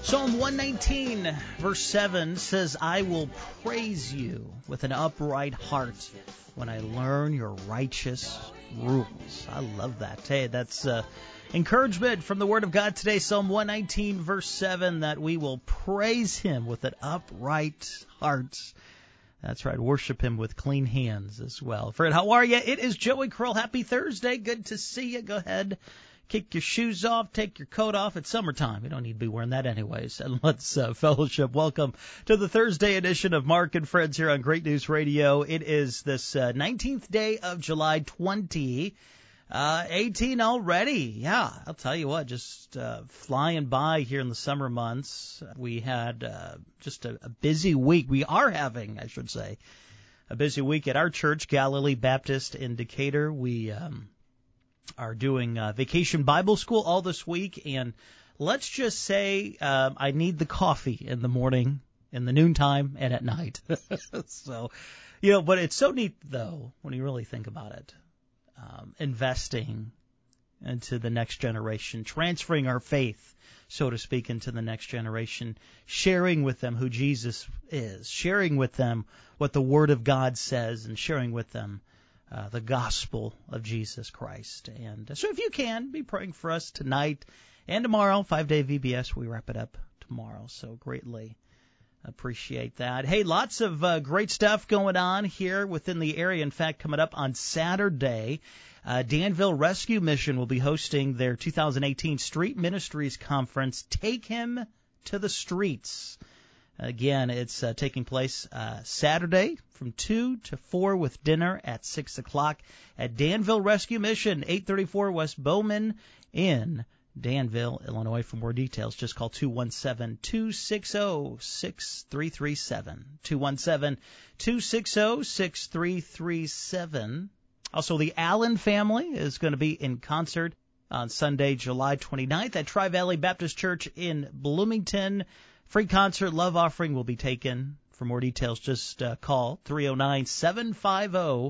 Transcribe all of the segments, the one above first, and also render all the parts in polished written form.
Psalm 119, verse 7 says, I will praise you with an upright heart when I learn your righteous rules. I love that. Hey, that's encouragement from the Word of God today. Psalm 119, verse 7, that we will praise Him with an upright heart. That's right. Worship Him with clean hands as well. Fred, how are you? It is Joey Kroll. Happy Thursday. Good to see you. Go ahead. Kick your shoes off, take your coat off. It's summertime. You don't need to be wearing that anyways. And let's fellowship. Welcome to the Thursday edition of Mark and Friends here on Great News Radio. It is this 19th day of July 2018 already. Yeah, I'll tell you what, just flying by here in the summer months. We had just a busy week. We are having, I should say, a busy week at our church, Galilee Baptist in Decatur. We are doing Vacation Bible School all this week, and let's just say I need the coffee in the morning, in the noontime, and at night. So, but it's so neat, though, when you really think about it, investing into the next generation, transferring our faith, so to speak, into the next generation, sharing with them who Jesus is, sharing with them what the Word of God says, and sharing with them the gospel of Jesus Christ. And so if you can, be praying for us tonight and tomorrow, 5-day VBS. We wrap it up tomorrow, so greatly appreciate that. Hey, lots of great stuff going on here within the area. In fact, coming up on Saturday, Danville Rescue Mission will be hosting their 2018 Street Ministries Conference, Take Him to the Streets. Again, it's taking place Saturday from 2 to 4 with dinner at 6 o'clock at Danville Rescue Mission, 834 West Bowman in Danville, Illinois. For more details, just call 217-260-6337, 217-260-6337. Also, the Allen family is going to be in concert on Sunday, July 29th at Tri-Valley Baptist Church in Bloomington. Free concert, love offering will be taken. For more details, just call 309-750-8478,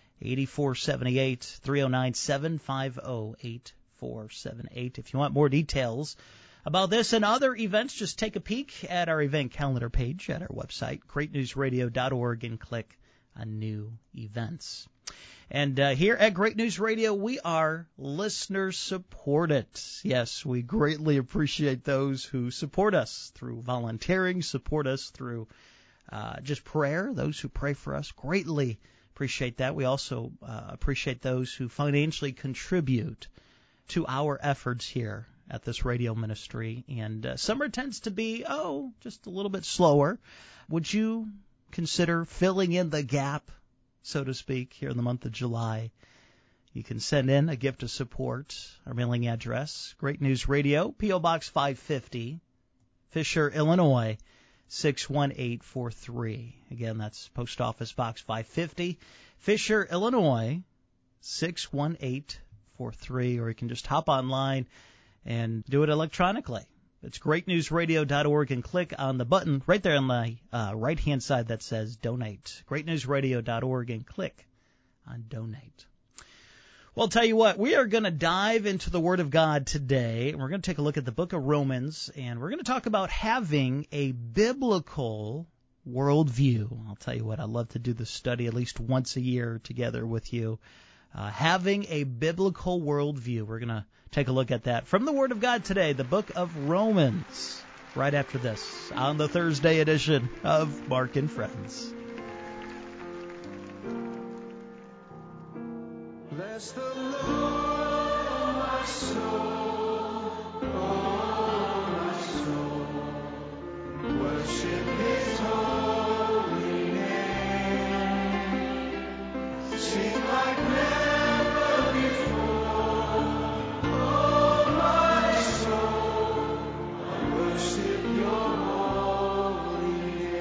309-750-8478. If you want more details about this and other events, just take a peek at our event calendar page at our website, greatnewsradio.org, and click on New Events. And here at Great News Radio, we are listener-supported. Yes, we greatly appreciate those who support us through volunteering, support us through just prayer, those who pray for us. Greatly appreciate that. We also appreciate those who financially contribute to our efforts here at this radio ministry. And summer tends to be, just a little bit slower. Would you consider filling in the gap, so to speak, here in the month of July? You can send in a gift of support. Our mailing address, Great News Radio, P.O. Box 550, Fisher, Illinois, 61843. Again, that's Post Office Box 550, Fisher, Illinois, 61843. Or you can just hop online and do it electronically. It's greatnewsradio.org, and click on the button right there on the right-hand side that says Donate. Greatnewsradio.org, and click on Donate. Well, I'll tell you what, we are going to dive into the Word of God today, and we're going to take a look at the book of Romans, and we're going to talk about having a biblical worldview. I'll tell you what, I love to do this study at least once a year together with you. Having a biblical worldview. We're going to take a look at that from the Word of God today, the book of Romans, right after this on the Thursday edition of Mark and Friends. Bless the Lord, my soul, oh, my soul, worship His holy name, sing like never before, oh, my soul, I worship your holy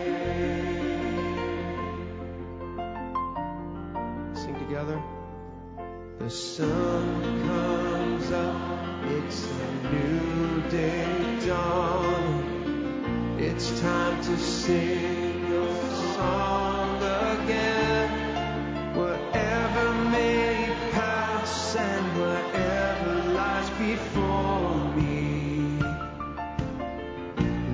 name. Sing together. The sun comes up, it's a new day dawn. It's time to sing your song again. Whatever may pass and whatever lies before me,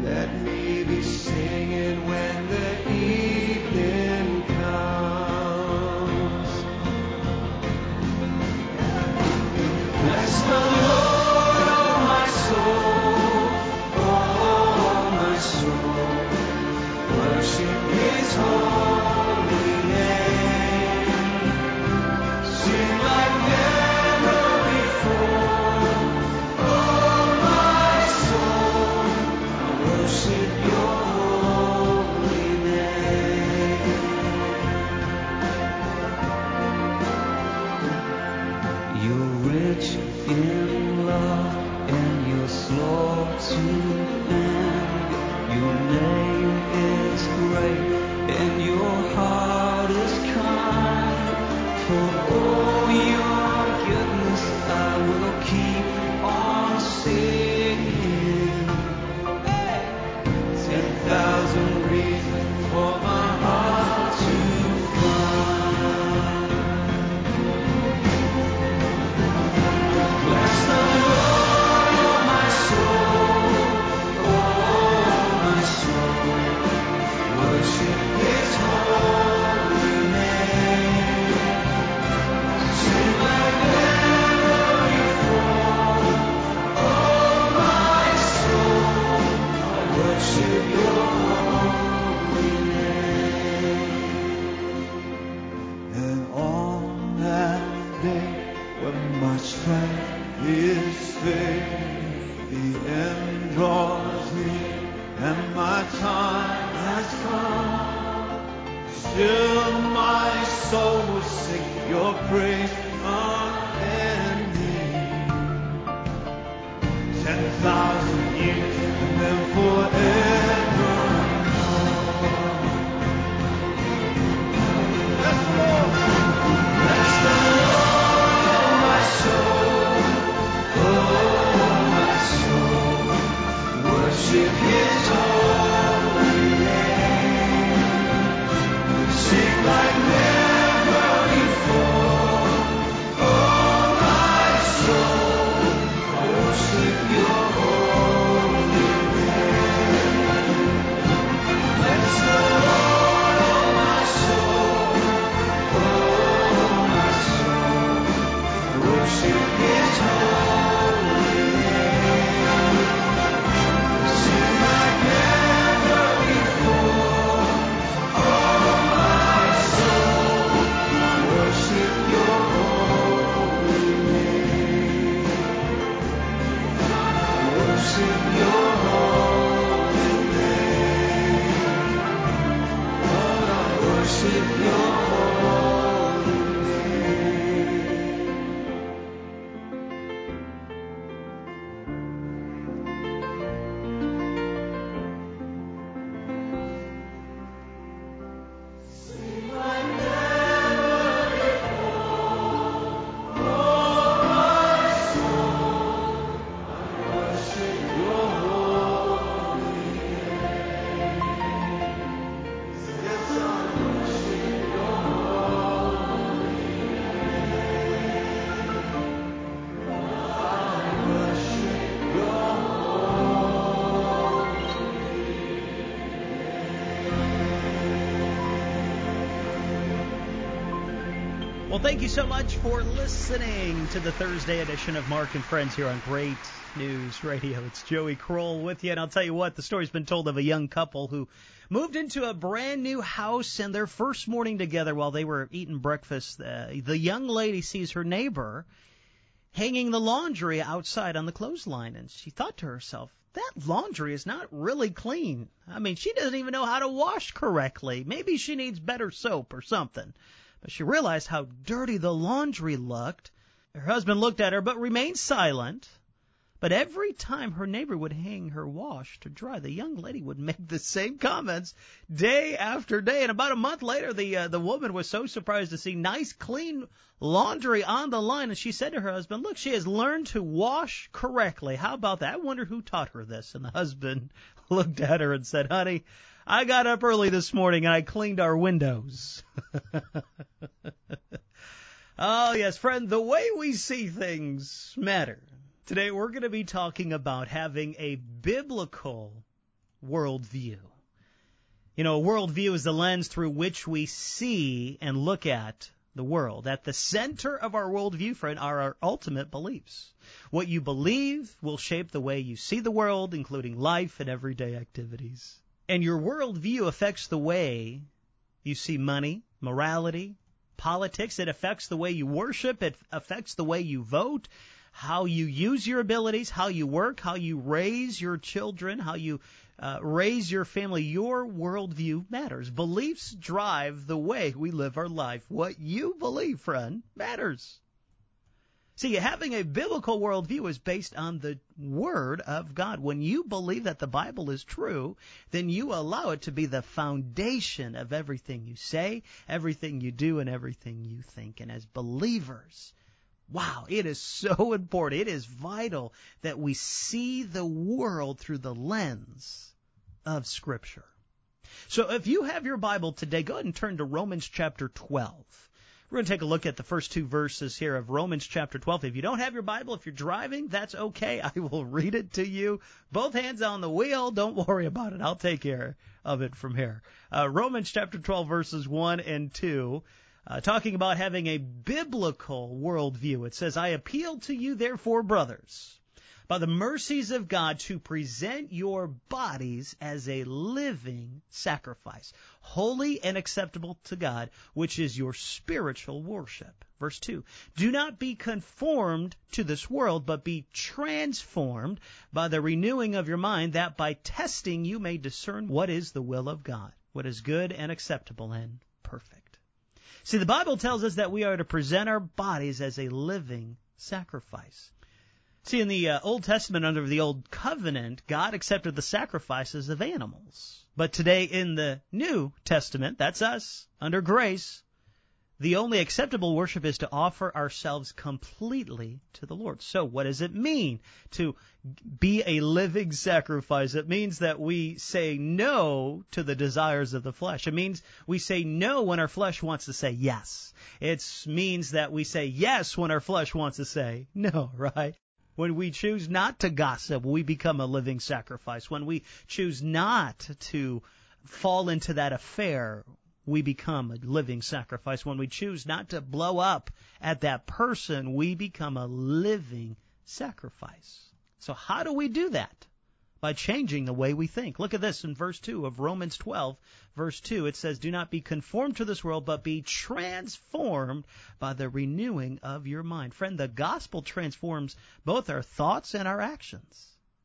to end. Your name is great and your heart is kind. For all your goodness I will keep on singing. 10,000 reasons for my heart to find. Bless the Lord, oh my soul, worship His holy name. Sing like never before, oh my soul, worship Your holy name. And on that day when my strength is failing, the end draws near and my time has come. Still my soul will sing Your praise unending. 10,000 years and then forevermore. Bless the Lord. Bless the Lord, oh my soul, worship His holy name. Sing like never before, oh my soul, worship Your holy name. Bless the Lord, oh my soul, worship His holy name. Sing like never before, oh my soul, worship Your holy name. Worship Your holy name. Lord, I worship Your holy name. Sing like never before, oh my soul, worship Your holy name. Yes, I worship Your holy name. I worship Your holy Well, thank you so much for listening to the Thursday edition of Mark and Friends here on Great News Radio. It's Joey Kroll with you, and I'll tell you what, the story's been told of a young couple who moved into a brand new house, and their first morning together while they were eating breakfast, the young lady sees her neighbor hanging the laundry outside on the clothesline, and she thought to herself, that laundry is not really clean. I mean, she doesn't even know how to wash correctly. Maybe she needs better soap or something. But she realized how dirty the laundry looked. Her husband looked at her but remained silent. But every time her neighbor would hang her wash to dry, the young lady would make the same comments day after day. And about a month later, the woman was so surprised to see nice, clean laundry on the line. And she said to her husband, look, she has learned to wash correctly. How about that? I wonder who taught her this. And the husband looked at her and said, honey, I got up early this morning and I cleaned our windows. Oh, yes, friend, the way we see things matter. Today we're going to be talking about having a biblical worldview. You know, a worldview is the lens through which we see and look at the world. At the center of our worldview, friend, are our ultimate beliefs. What you believe will shape the way you see the world, including life and everyday activities. And your worldview affects the way you see money, morality, politics. It affects the way you worship. It affects the way you vote, how you use your abilities, how you work, how you raise your children, how you raise your family. Your worldview matters. Beliefs drive the way we live our life. What you believe, friend, matters. See, having a biblical worldview is based on the Word of God. When you believe that the Bible is true, then you allow it to be the foundation of everything you say, everything you do, and everything you think. And as believers, wow, it is so important. It is vital that we see the world through the lens of Scripture. So if you have your Bible today, go ahead and turn to Romans chapter 12. We're going to take a look at the first two verses here of Romans chapter 12. If you don't have your Bible, if you're driving, that's okay. I will read it to you. Both hands on the wheel. Don't worry about it. I'll take care of it from here. Romans chapter 12, verses 1 and 2, talking about having a biblical worldview. It says, I appeal to you, therefore, brothers, by the mercies of God, to present your bodies as a living sacrifice, holy and acceptable to God, which is your spiritual worship. Verse 2, do not be conformed to this world, but be transformed by the renewing of your mind, that by testing you may discern what is the will of God, what is good and acceptable and perfect. See, the Bible tells us that we are to present our bodies as a living sacrifice. See, in the Old Testament, under the Old Covenant, God accepted the sacrifices of animals. But today in the New Testament, that's us, under grace, the only acceptable worship is to offer ourselves completely to the Lord. So what does it mean to be a living sacrifice? It means that we say no to the desires of the flesh. It means we say no when our flesh wants to say yes. It means that we say yes when our flesh wants to say no, right? When we choose not to gossip, we become a living sacrifice. When we choose not to fall into that affair, we become a living sacrifice. When we choose not to blow up at that person, we become a living sacrifice. So how do we do that? By changing the way we think. Look at this in verse 2 of Romans 12, verse 2. It says, do not be conformed to this world, but be transformed by the renewing of your mind. Friend, the gospel transforms both our thoughts and our actions.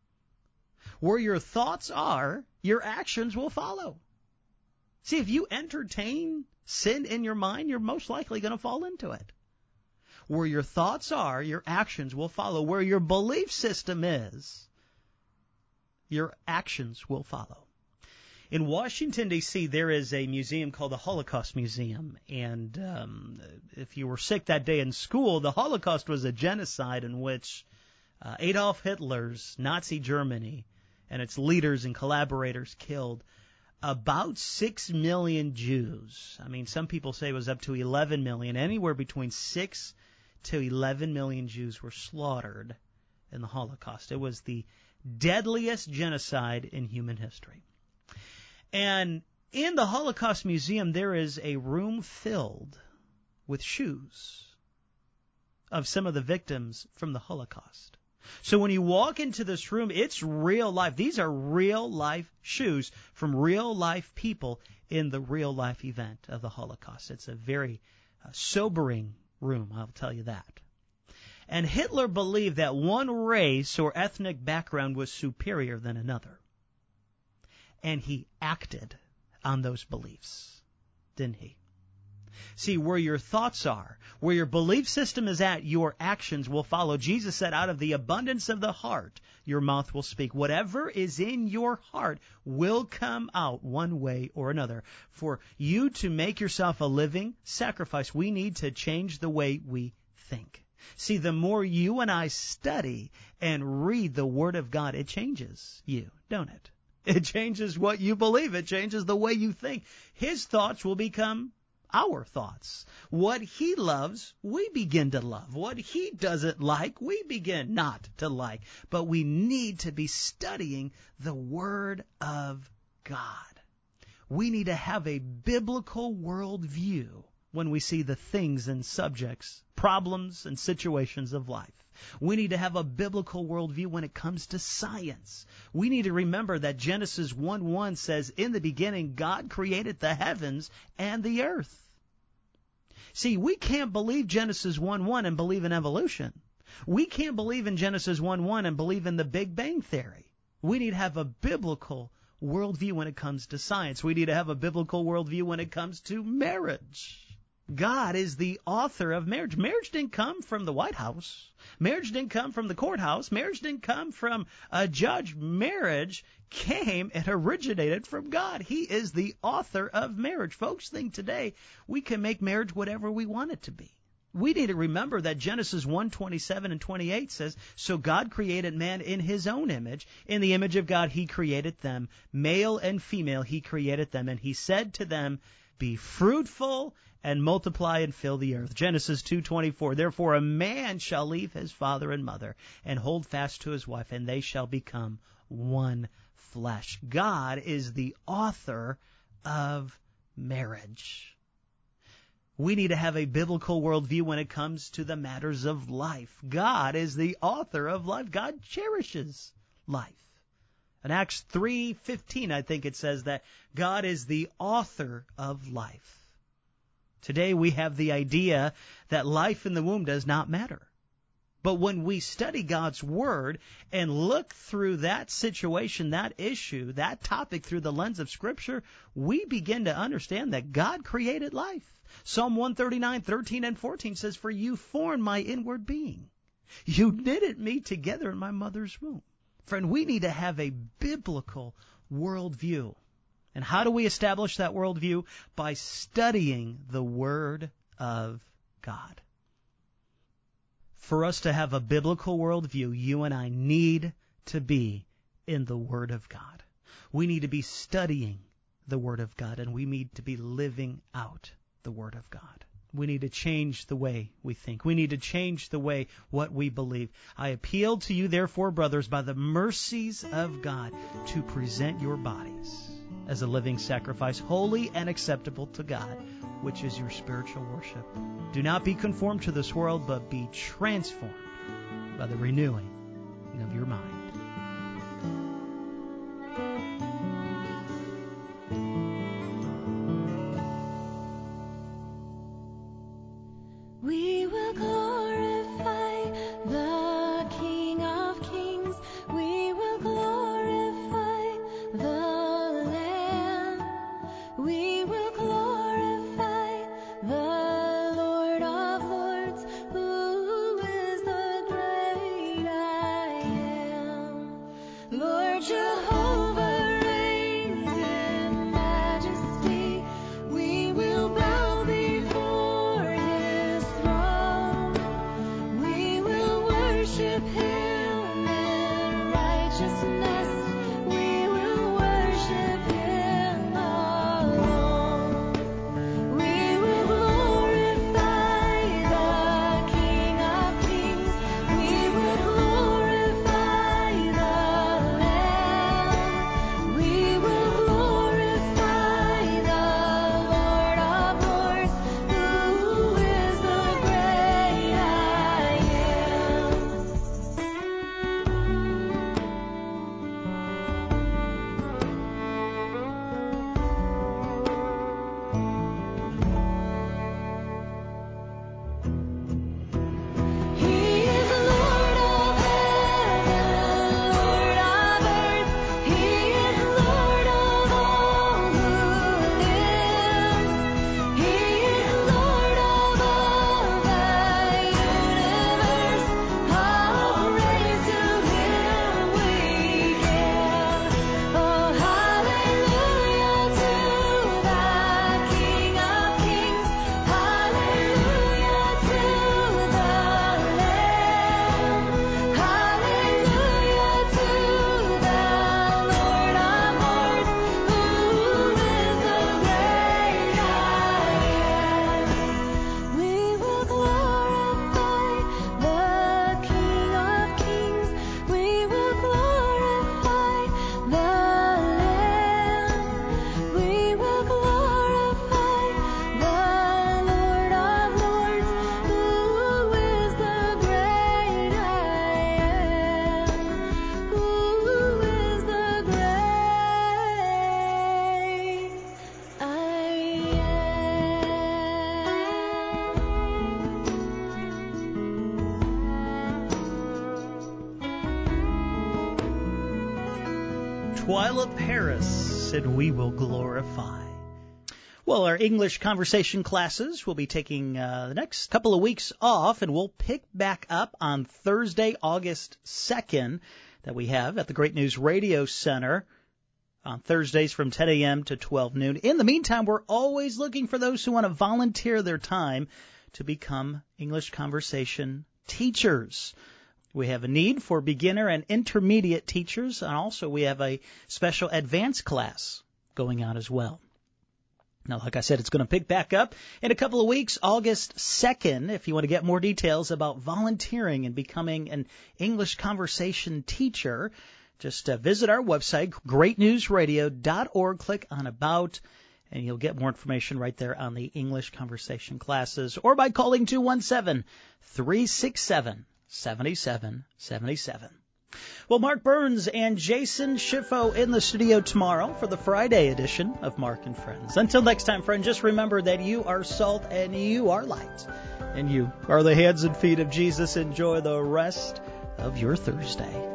Where your thoughts are, your actions will follow. See, if you entertain sin in your mind, you're most likely going to fall into it. Where your thoughts are, your actions will follow. Where your belief system is, your actions will follow. In Washington, D.C., there is a museum called the Holocaust Museum. And if you were sick that day in school, the Holocaust was a genocide in which Adolf Hitler's Nazi Germany and its leaders and collaborators killed about 6 million Jews. I mean, some people say it was up to 11 million. Anywhere between 6 to 11 million Jews were slaughtered in the Holocaust. It was the deadliest genocide in human history. And in the Holocaust Museum, there is a room filled with shoes of some of the victims from the Holocaust. So when you walk into this room, it's real life. These are real life shoes from real life people in the real life event of the Holocaust. It's a very sobering room, I'll tell you that. And Hitler believed that one race or ethnic background was superior than another. And he acted on those beliefs, didn't he? See, where your thoughts are, where your belief system is at, your actions will follow. Jesus said, out of the abundance of the heart, your mouth will speak. Whatever is in your heart will come out one way or another. For you to make yourself a living sacrifice, we need to change the way we think. See, the more you and I study and read the Word of God, it changes you, don't it? It changes what you believe. It changes the way you think. His thoughts will become our thoughts. What he loves, we begin to love. What he doesn't like, we begin not to like. But we need to be studying the Word of God. We need to have a biblical worldview when we see the things and subjects, problems and situations of life. We need to have a biblical worldview when it comes to science. We need to remember that Genesis 1:1 says, in the beginning, God created the heavens and the earth. See, we can't believe Genesis 1:1 and believe in evolution. We can't believe in Genesis 1:1 and believe in the Big Bang Theory. We need to have a biblical worldview when it comes to science. We need to have a biblical worldview when it comes to marriage. God is the author of marriage. Marriage didn't come from the White House. Marriage didn't come from the courthouse. Marriage didn't come from a judge. Marriage came and originated from God. He is the author of marriage. Folks think today we can make marriage whatever we want it to be. We need to remember that Genesis 1:27 and 28 says, "So God created man in his own image. In the image of God he created them. Male and female he created them. And he said to them, be fruitful and multiply and fill the earth." Genesis 2:24, "Therefore a man shall leave his father and mother and hold fast to his wife, and they shall become one flesh." God is the author of marriage. We need to have a biblical worldview when it comes to the matters of life. God is the author of life. God cherishes life. In Acts 3:15, I think it says that God is the author of life. Today we have the idea that life in the womb does not matter. But when we study God's Word and look through that situation, that issue, that topic through the lens of Scripture, we begin to understand that God created life. Psalm 139:13 and 14 says, "For you formed my inward being. You knitted me together in my mother's womb." Friend, we need to have a biblical worldview. And how do we establish that worldview? By studying the Word of God. For us to have a biblical worldview, you and I need to be in the Word of God. We need to be studying the Word of God, and we need to be living out the Word of God. We need to change the way we think. We need to change the way what we believe. I appeal to you, therefore, brothers, by the mercies of God, to present your bodies as a living sacrifice, holy and acceptable to God, which is your spiritual worship. Do not be conformed to this world, but be transformed by the renewing of your mind. We will glorify the King of Kings. We will glorify the Lamb. We will glorify the Lord of Lords, who is the great I am. Lord Jehovah reigns in majesty. We will bow before His throne. We will worship Him in righteousness. We will worship Him alone. We will glorify the King of Kings. We will glorify the Lamb. We will glorify the Lord of Lords, who is the great I am. He is Lord of heaven, Lord of earth. He is Lord of all who live. He is Lord of all the universe. All praise to Him we give. Oh, hallelujah to the King of Kings. Hallelujah to the Lamb. Hallelujah to the Lord of Lords, who is the great I am. We will glorify the King of Kings. We will glorify the Lamb. We will glorify the Lord of Lords, who is the great I am. Who is the great I Twyla Paris said, "We will glorify." Well, our English conversation classes will be taking the next couple of weeks off, and we'll pick back up on Thursday, August 2nd, that we have at the Great News Radio Center on Thursdays from 10 a.m. to 12 noon. In the meantime, we're always looking for those who want to volunteer their time to become English conversation teachers. We have a need for beginner and intermediate teachers, and also we have a special advanced class going on as well. Now, like I said, it's going to pick back up in a couple of weeks, August 2nd. If you want to get more details about volunteering and becoming an English conversation teacher, just visit our website, greatnewsradio.org, click on About, and you'll get more information right there on the English conversation classes, or by calling 217-367-7777. Well, Mark Burns and Jason Schiffo in the studio tomorrow for the Friday edition of Mark and Friends. Until next time, friend, just remember that you are salt and you are light, and you are the hands and feet of Jesus. Enjoy the rest of your Thursday.